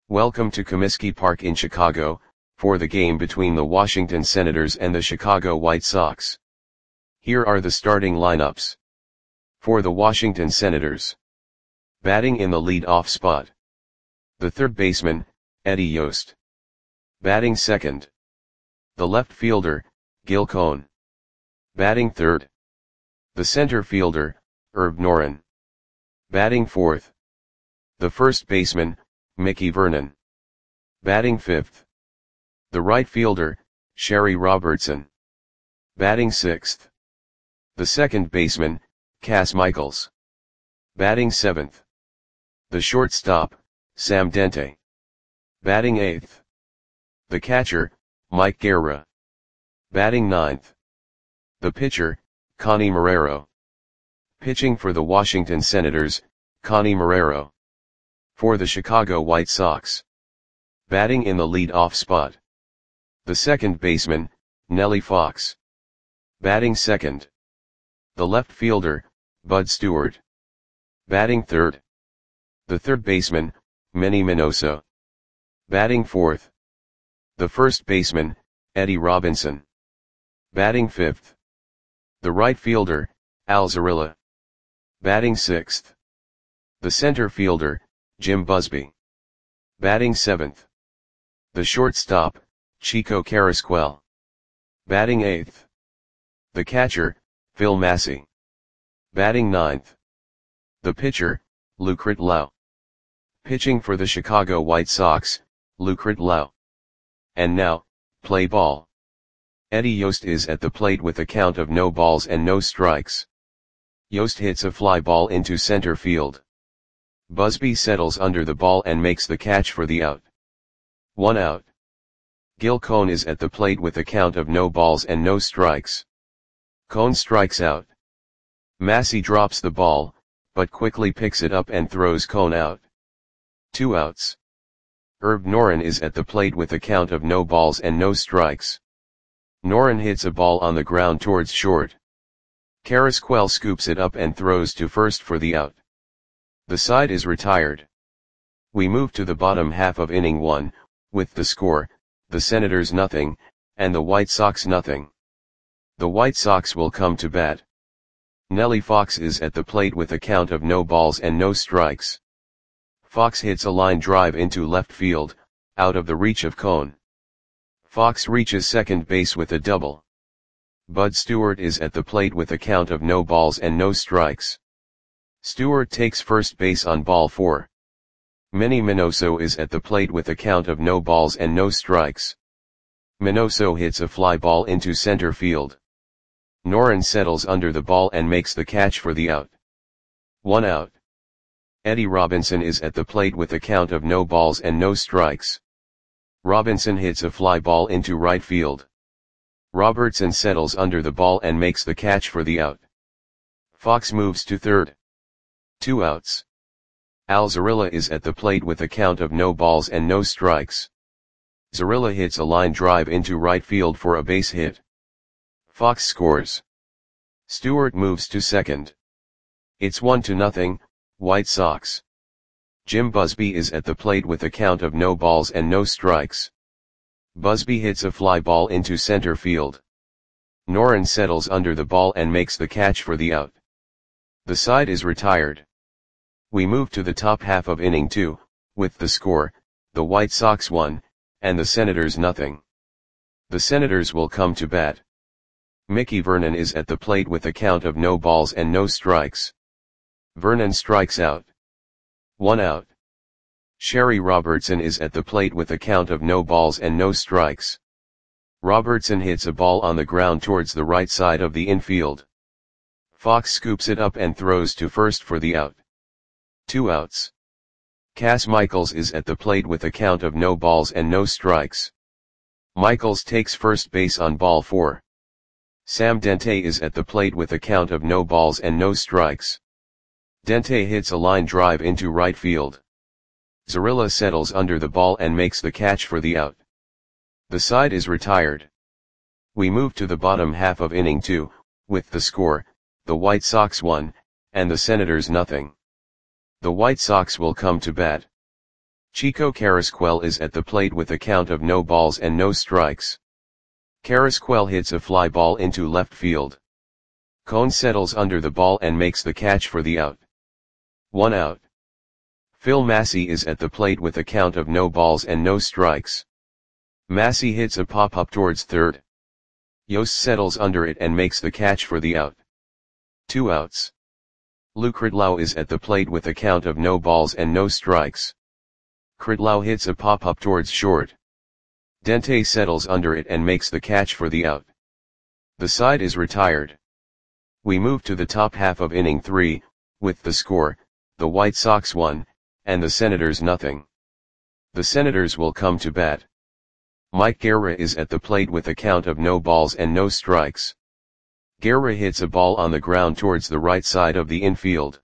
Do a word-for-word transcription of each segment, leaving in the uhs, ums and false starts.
Welcome to Comiskey Park in Chicago, for the game between the Washington Senators and the Chicago White Sox. Here are the starting lineups. For the Washington Senators. Batting in the lead-off spot. The third baseman, Eddie Yost. Batting second. The left fielder, Gil Cohn. Batting third. The center fielder, Herb Noren. Batting fourth. The first baseman, Mickey Vernon. Batting fifth. The right fielder, Sherry Robertson. Batting sixth. The second baseman, Cas Michaels. Batting seventh. The shortstop, Sam Dente. Batting eighth. The catcher, Mike Guerra. Batting ninth. The pitcher, Connie Marrero. Pitching for the Washington Senators, Connie Marrero. For the Chicago White Sox. Batting in the lead-off spot. The second baseman, Nellie Fox. Batting second. The left fielder, Bud Stewart. Batting third. The third baseman, Manny Minoso. Batting fourth. The first baseman, Eddie Robinson. Batting fifth. The right fielder, Al Zarilla. Batting sixth. The center fielder, Jim Busby. Batting seventh. The shortstop, Chico Carrasquel. Batting eighth. The catcher, Phil Massey. Batting ninth. The pitcher, Lucret Lau. Pitching for the Chicago White Sox, Lucret Lau. And now, play ball. Eddie Yost is at the plate with a count of no balls and no strikes. Yost hits a fly ball into center field. Busby settles under the ball and makes the catch for the out. One out. Gil Cohn is at the plate with a count of no balls and no strikes. Cohn strikes out. Massey drops the ball, but quickly picks it up and throws Cohn out. Two outs. Herb Noren is at the plate with a count of no balls and no strikes. Noren hits a ball on the ground towards short. Carrasquel scoops it up and throws to first for the out. The side is retired. We move to the bottom half of inning one, with the score, the Senators nothing, and the White Sox nothing. The White Sox will come to bat. Nellie Fox is at the plate with a count of no balls and no strikes. Fox hits a line drive into left field, out of the reach of Cohn. Fox reaches second base with a double. Bud Stewart is at the plate with a count of no balls and no strikes. Stewart takes first base on ball four. Manny Minoso is at the plate with a count of no balls and no strikes. Minoso hits a fly ball into center field. Noren settles under the ball and makes the catch for the out. One out. Eddie Robinson is at the plate with a count of no balls and no strikes. Robinson hits a fly ball into right field. Robertson settles under the ball and makes the catch for the out. Fox moves to third. Two outs. Al Zarilla is at the plate with a count of no balls and no strikes. Zarilla hits a line drive into right field for a base hit. Fox scores. Stewart moves to second. It's one to nothing, White Sox. Jim Busby is at the plate with a count of no balls and no strikes. Busby hits a fly ball into center field. Noren settles under the ball and makes the catch for the out. The side is retired. We move to the top half of inning two, with the score, the White Sox one, and the Senators nothing. The Senators will come to bat. Mickey Vernon is at the plate with a count of no balls and no strikes. Vernon strikes out. One out. Sherry Robertson is at the plate with a count of no balls and no strikes. Robertson hits a ball on the ground towards the right side of the infield. Fox scoops it up and throws to first for the out. Two outs. Cas Michaels is at the plate with a count of no balls and no strikes. Michaels takes first base on ball four. Sam Dente is at the plate with a count of no balls and no strikes. Dente hits a line drive into right field. Zarilla settles under the ball and makes the catch for the out. The side is retired. We move to the bottom half of inning two, with the score, the White Sox one, and the Senators nothing. The White Sox will come to bat. Chico Carrasquel is at the plate with a count of no balls and no strikes. Carrasquel hits a fly ball into left field. Cone settles under the ball and makes the catch for the out. One out. Phil Massey is at the plate with a count of no balls and no strikes. Massey hits a pop-up towards third. Yost settles under it and makes the catch for the out. Two outs. Lou Kridlow is at the plate with a count of no balls and no strikes. Kridlow hits a pop-up towards short. Dente settles under it and makes the catch for the out. The side is retired. We move to the top half of inning three, with the score, the White Sox one, and the Senators nothing. The Senators will come to bat. Mike Guerra is at the plate with a count of no balls and no strikes. Guerra hits a ball on the ground towards the right side of the infield.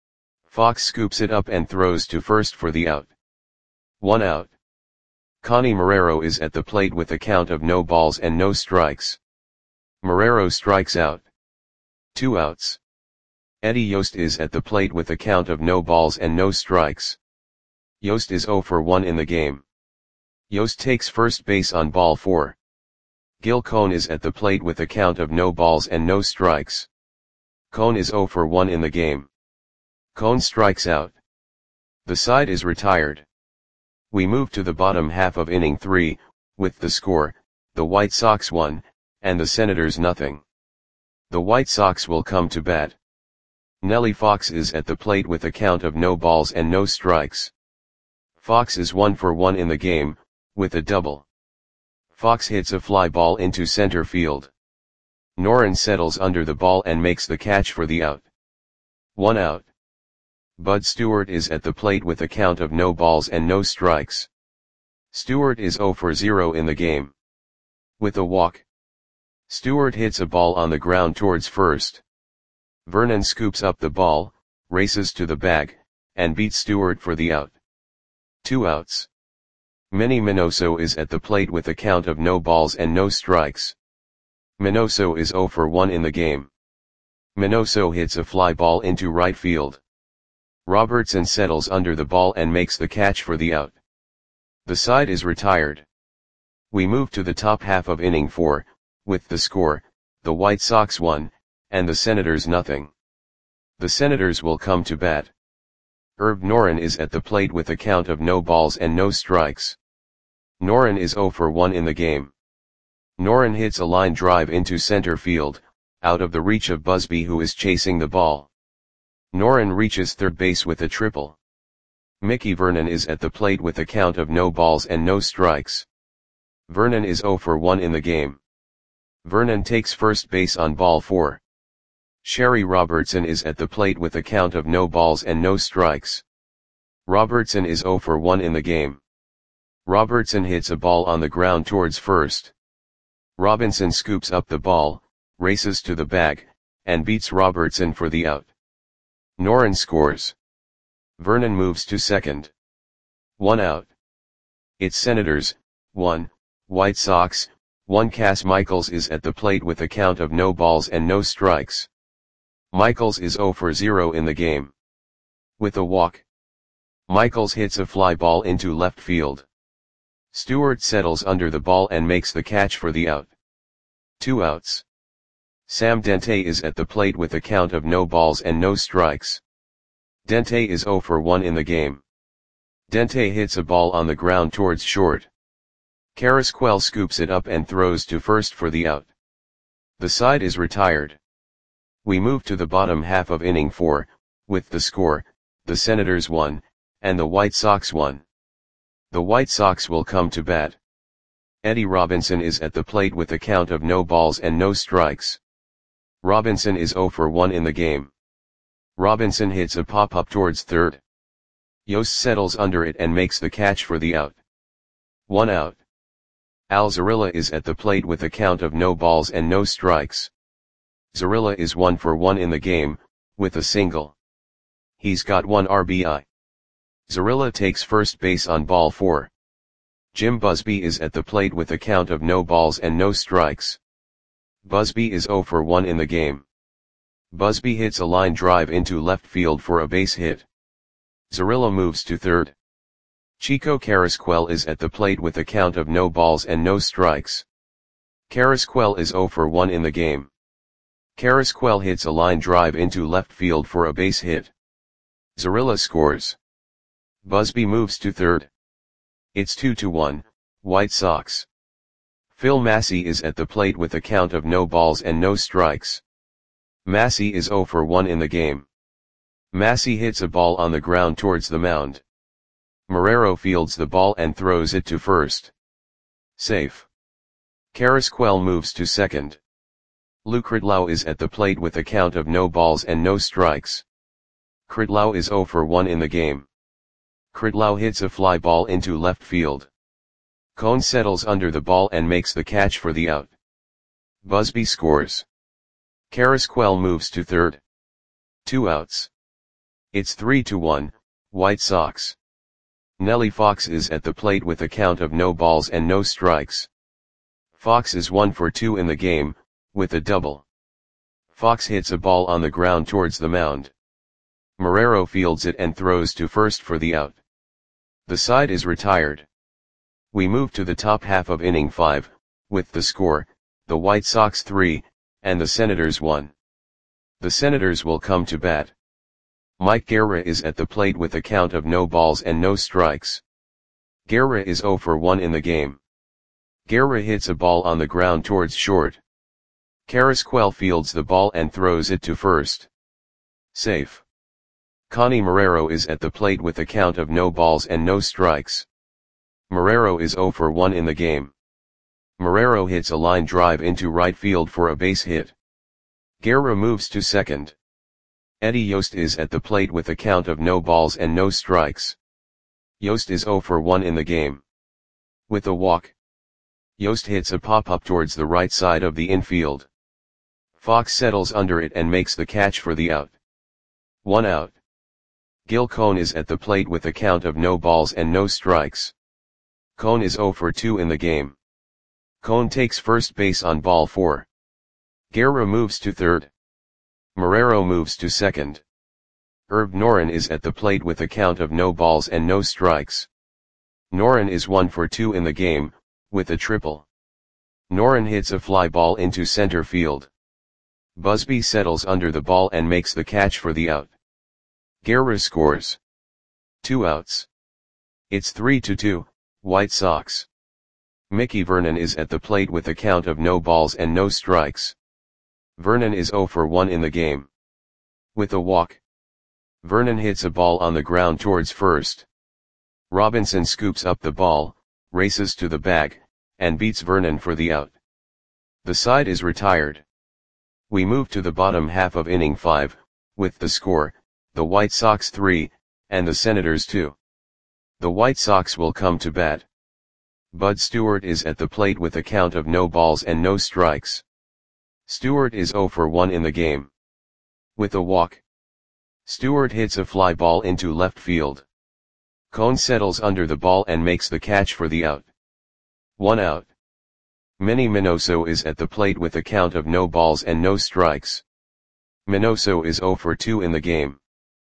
Fox scoops it up and throws to first for the out. One out. Connie Marrero is at the plate with a count of no balls and no strikes. Marrero strikes out. Two outs. Eddie Yost is at the plate with a count of no balls and no strikes. Yost is oh for one in the game. Yost takes first base on ball four. Gil Cone is at the plate with a count of no balls and no strikes. Cone is oh for one in the game. Cone strikes out. The side is retired. We move to the bottom half of inning three, with the score, the White Sox one, and the Senators nothing. The White Sox will come to bat. Nellie Fox is at the plate with a count of no balls and no strikes. Fox is one for one in the game, with a double. Fox hits a fly ball into center field. Noren settles under the ball and makes the catch for the out. One out. Bud Stewart is at the plate with a count of no balls and no strikes. Stewart is oh for zero in the game. With a walk. Stewart hits a ball on the ground towards first. Vernon scoops up the ball, races to the bag, and beats Stewart for the out. Two outs. Manny Minoso is at the plate with a count of no balls and no strikes. Minoso is oh for one in the game. Minoso hits a fly ball into right field. Robertson settles under the ball and makes the catch for the out. The side is retired. We move to the top half of inning four, with the score, the White Sox one, and the Senators nothing. The Senators will come to bat. Herb Noren is at the plate with a count of no balls and no strikes. Noren is oh for one in the game. Noren hits a line drive into center field, out of the reach of Busby who is chasing the ball. Noren reaches third base with a triple. Mickey Vernon is at the plate with a count of no balls and no strikes. Vernon is oh for one in the game. Vernon takes first base on ball four. Sherry Robertson is at the plate with a count of no balls and no strikes. Robertson is oh for one in the game. Robertson hits a ball on the ground towards first. Robinson scoops up the ball, races to the bag, and beats Robertson for the out. Noren scores. Vernon moves to second. One out. It's Senators, one, White Sox, one. Cass Michaels is at the plate with a count of no balls and no strikes. Michaels is oh for zero in the game. With a walk. Michaels hits a fly ball into left field. Stewart settles under the ball and makes the catch for the out. Two outs. Sam Dente is at the plate with a count of no balls and no strikes. Dente is oh for one in the game. Dente hits a ball on the ground towards short. Carrasquel scoops it up and throws to first for the out. The side is retired. We move to the bottom half of inning four, with the score, the Senators one, and the White Sox one. The White Sox will come to bat. Eddie Robinson is at the plate with a count of no balls and no strikes. Robinson is oh for one in the game. Robinson hits a pop-up towards third. Yost settles under it and makes the catch for the out. One out. Al Zarilla is at the plate with a count of no balls and no strikes. Zarilla is one for one in the game, with a single. He's got one R B I. Zarilla takes first base on ball four. Jim Busby is at the plate with a count of no balls and no strikes. Busby is oh for one in the game. Busby hits a line drive into left field for a base hit. Zarilla moves to third. Chico Carrasquel is at the plate with a count of no balls and no strikes. Carrasquel is zero for one in the game. Carrasquel hits a line drive into left field for a base hit. Zorrilla scores. Busby moves to third. It's two to one, White Sox. Phil Massey is at the plate with a count of no balls and no strikes. Massey is zero for one in the game. Massey hits a ball on the ground towards the mound. Marrero fields the ball and throws it to first. Safe. Carrasquel moves to second. Lou Kridlow is at the plate with a count of no balls and no strikes. Kridlow is zero for one in the game. Kridlow hits a fly ball into left field. Cone settles under the ball and makes the catch for the out. Busby scores. Carrasquel moves to third. Two outs. It's three to one, White Sox. Nellie Fox is at the plate with a count of no balls and no strikes. Fox is one for two in the game, with a double. Fox hits a ball on the ground towards the mound. Marrero fields it and throws to first for the out. The side is retired. We move to the top half of inning five, with the score, the White Sox three, and the Senators one. The Senators will come to bat. Mike Guerra is at the plate with a count of no balls and no strikes. Guerra is zero for one in the game. Guerra hits a ball on the ground towards short. Carrasquel fields the ball and throws it to first. Safe. Connie Marrero is at the plate with a count of no balls and no strikes. Marrero is zero for one in the game. Marrero hits a line drive into right field for a base hit. Guerra moves to second. Eddie Yost is at the plate with a count of no balls and no strikes. Yost is zero for one in the game. With a walk, Yost hits a pop-up towards the right side of the infield. Fox settles under it and makes the catch for the out. One out. Gil Cone is at the plate with a count of no balls and no strikes. Cone is zero for two in the game. Cone takes first base on ball four. Guerra moves to third. Marrero moves to second. Herb Noren is at the plate with a count of no balls and no strikes. Noren is one for two in the game, with a triple. Noren hits a fly ball into center field. Busby settles under the ball and makes the catch for the out. Guerra scores. Two outs. It's three to two, White Sox. Mickey Vernon is at the plate with a count of no balls and no strikes. Vernon is zero for one in the game. With a walk, Vernon hits a ball on the ground towards first. Robinson scoops up the ball, races to the bag, and beats Vernon for the out. The side is retired. We move to the bottom half of inning five, with the score, the White Sox three, and the Senators two. The White Sox will come to bat. Bud Stewart is at the plate with a count of no balls and no strikes. Stewart is zero for one in the game. With a walk, Stewart hits a fly ball into left field. Cone settles under the ball and makes the catch for the out. One out. Manny Minoso is at the plate with a count of no balls and no strikes. Minoso is zero for two in the game.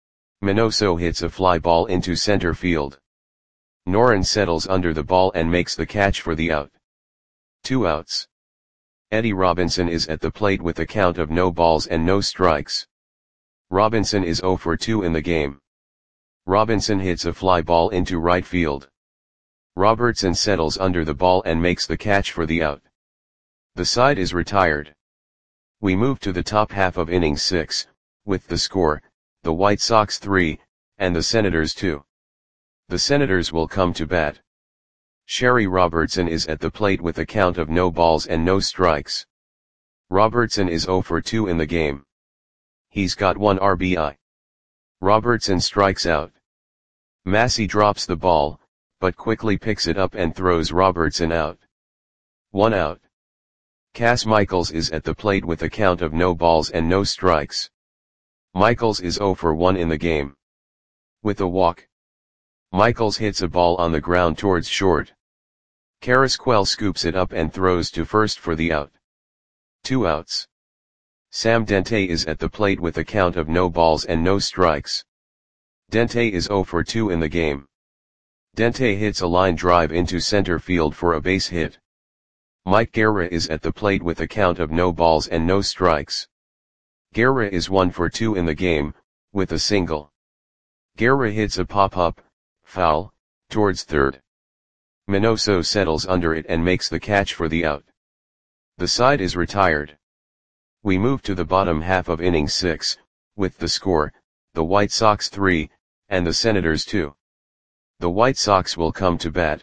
Minoso hits a fly ball into center field. Noren settles under the ball and makes the catch for the out. Two outs. Eddie Robinson is at the plate with a count of no balls and no strikes. Robinson is zero for two in the game. Robinson hits a fly ball into right field. Robertson settles under the ball and makes the catch for the out. The side is retired. We move to the top half of inning six, with the score, the White Sox three, and the Senators two. The Senators will come to bat. Sherry Robertson is at the plate with a count of no balls and no strikes. Robertson is zero for two in the game. He's got one R B I. Robertson strikes out. Massey drops the ball, but quickly picks it up and throws Robertson out. One out. Cass Michaels is at the plate with a count of no balls and no strikes. Michaels is zero for one in the game. With a walk, Michaels hits a ball on the ground towards short. Carrasquel scoops it up and throws to first for the out. Two outs. Sam Dente is at the plate with a count of no balls and no strikes. Dente is zero for two in the game. Dente hits a line drive into center field for a base hit. Mike Guerra is at the plate with a count of no balls and no strikes. Guerra is one for two in the game, with a single. Guerra hits a pop-up, foul, towards third. Minoso settles under it and makes the catch for the out. The side is retired. We move to the bottom half of inning six, with the score, the White Sox three, and the Senators two. The White Sox will come to bat.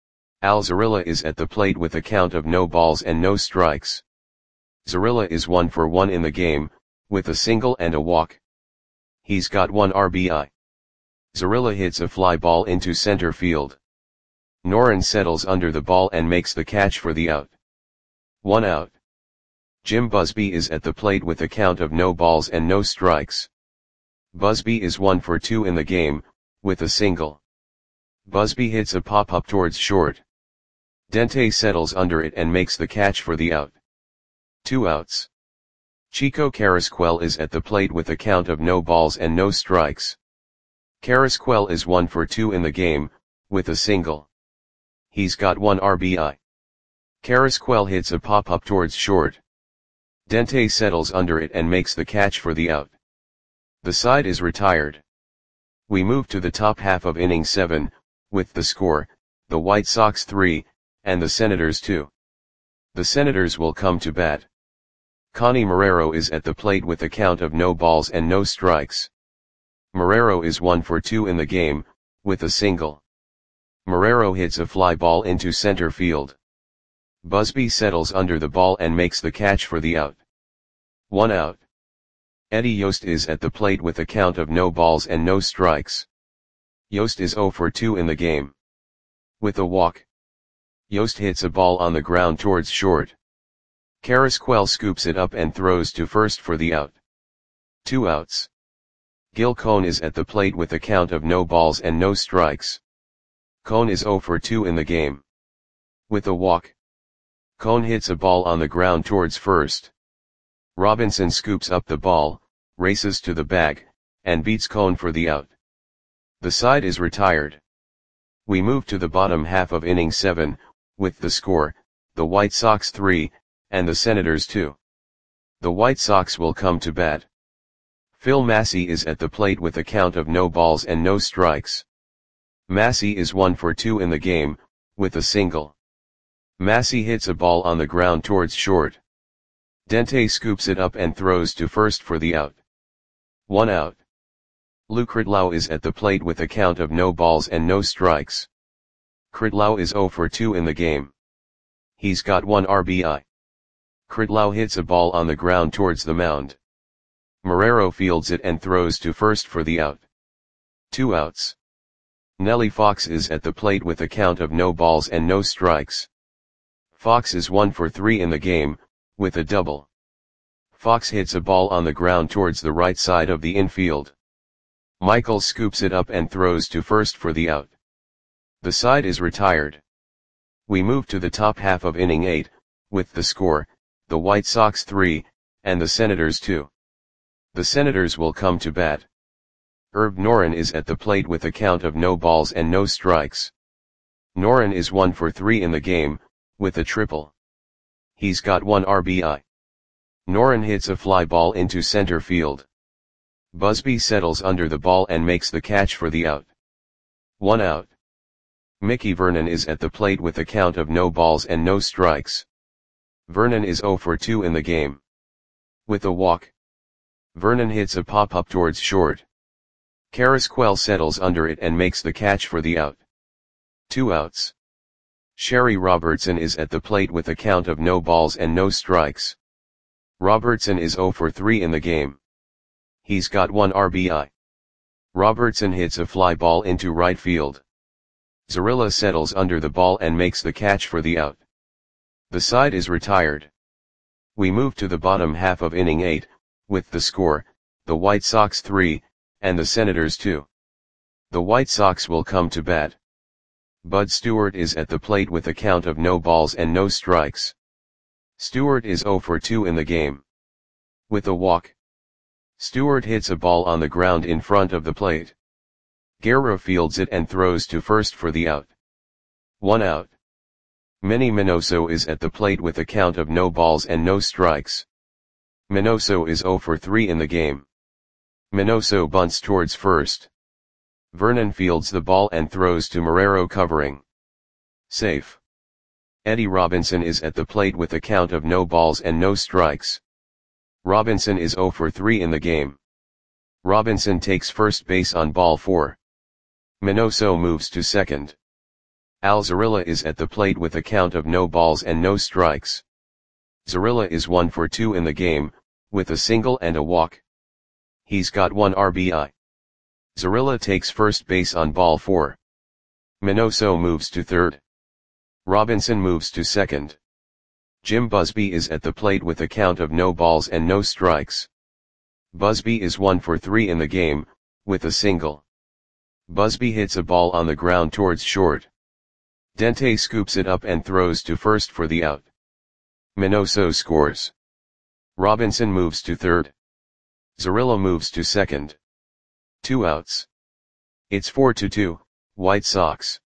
Al Zarilla is at the plate with a count of no balls and no strikes. Zarilla is one for one in the game, with a single and a walk. He's got one R B I. Zarilla hits a fly ball into center field. Noren settles under the ball and makes the catch for the out. One out. Jim Busby is at the plate with a count of no balls and no strikes. Busby is one for two in the game, with a single. Busby hits a pop-up towards short. Dente settles under it and makes the catch for the out. Two outs. Chico Carrasquel is at the plate with a count of no balls and no strikes. Carrasquel is one for two in the game, with a single. He's got one R B I. Carrasquel hits a pop-up towards short. Dente settles under it and makes the catch for the out. The side is retired. We move to the top half of inning seven, with the score, the White Sox three, and the Senators two. The Senators will come to bat. Connie Marrero is at the plate with a count of no balls and no strikes. Marrero is one for two in the game, with a single. Marrero hits a fly ball into center field. Busby settles under the ball and makes the catch for the out. One out. Eddie Yost is at the plate with a count of no balls and no strikes. Yost is zero for two in the game. With a walk. Yost hits a ball on the ground towards short. Carrasquel scoops it up and throws to first for the out. Two outs. Gil Cone is at the plate with a count of no balls and no strikes. Cone is zero for two in the game. With a walk. Cone hits a ball on the ground towards first. Robinson scoops up the ball, races to the bag, and beats Cone for the out. The side is retired. We move to the bottom half of inning seven, with the score, the White Sox three, and the Senators two. The White Sox will come to bat. Phil Massey is at the plate with a count of no balls and no strikes. Massey is one for two in the game, with a single. Massey hits a ball on the ground towards short. Dente scoops it up and throws to first for the out. One out. Lou Kridlow is at the plate with a count of no balls and no strikes. Kridlow is zero for two in the game. He's got one R B I. Kridlow hits a ball on the ground towards the mound. Marrero fields it and throws to first for the out. Two outs. Nellie Fox is at the plate with a count of no balls and no strikes. Fox is one for three in the game, with a double. Fox hits a ball on the ground towards the right side of the infield. Michael scoops it up and throws to first for the out. The side is retired. We move to the top half of inning eight, with the score, the White Sox three, and the Senators two. The Senators will come to bat. Herb Noren is at the plate with a count of no balls and no strikes. Noren is one for three in the game, with a triple. He's got one R B I. Noren hits a fly ball into center field. Busby settles under the ball and makes the catch for the out. One out. Mickey Vernon is at the plate with a count of no balls and no strikes. Vernon is zero for two in the game. With a walk. Vernon hits a pop-up towards short. Carrasquel settles under it and makes the catch for the out. Two outs. Sherry Robertson is at the plate with a count of no balls and no strikes. Robertson is zero for three in the game. He's got one R B I. Robertson hits a fly ball into right field. Zarilla settles under the ball and makes the catch for the out. The side is retired. We move to the bottom half of inning eight, with the score, the White Sox three, and the Senators two. The White Sox will come to bat. Bud Stewart is at the plate with a count of no balls and no strikes. Stewart is zero for two in the game. With a walk. Stewart hits a ball on the ground in front of the plate. Guerra fields it and throws to first for the out. One out. Manny Minoso is at the plate with a count of no balls and no strikes. Minoso is zero for three in the game. Minoso bunts towards first. Vernon fields the ball and throws to Marrero covering. Safe. Eddie Robinson is at the plate with a count of no balls and no strikes. Robinson is zero for three in the game. Robinson takes first base on ball four. Minoso moves to second. Al Zarilla is at the plate with a count of no balls and no strikes. Zarilla is one for two in the game, with a single and a walk. He's got one R B I. Zarilla takes first base on ball four. Minoso moves to third. Robinson moves to second. Jim Busby is at the plate with a count of no balls and no strikes. Busby is one for three in the game, with a single. Busby hits a ball on the ground towards short. Dente scoops it up and throws to first for the out. Minoso scores. Robinson moves to third. Zarilla moves to second. Two outs. It's four to two, White Sox.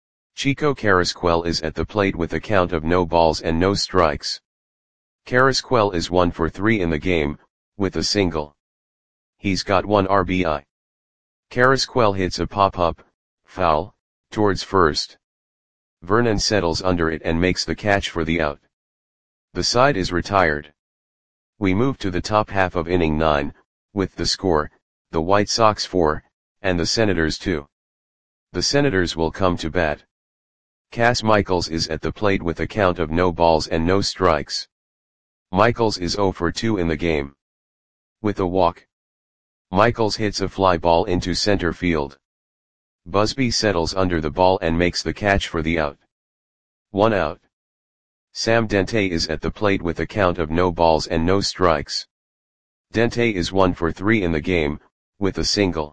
Chico Carrasquel is at the plate with a count of no balls and no strikes. Carrasquel is one for three in the game, with a single. He's got one R B I. Carrasquel hits a pop-up, foul, towards first. Vernon settles under it and makes the catch for the out. The side is retired. We move to the top half of inning nine, with the score, the White Sox four, and the Senators two. The Senators will come to bat. Cas Michaels is at the plate with a count of no balls and no strikes. Michaels is zero for two in the game. With a walk. Michaels hits a fly ball into center field. Busby settles under the ball and makes the catch for the out. One out. Sam Dente is at the plate with a count of no balls and no strikes. Dente is one for three in the game, with a single.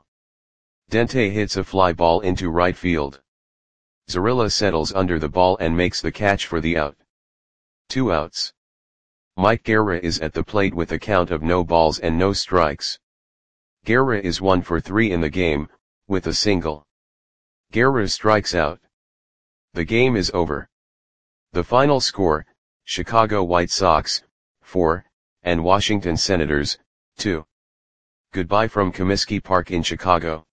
Dente hits a fly ball into right field. Zarilla settles under the ball and makes the catch for the out. Two outs. Mike Guerra is at the plate with a count of no balls and no strikes. Guerra is one for three in the game, with a single. Guerra strikes out. The game is over. The final score, Chicago White Sox, four, and Washington Senators, two. Goodbye from Comiskey Park in Chicago.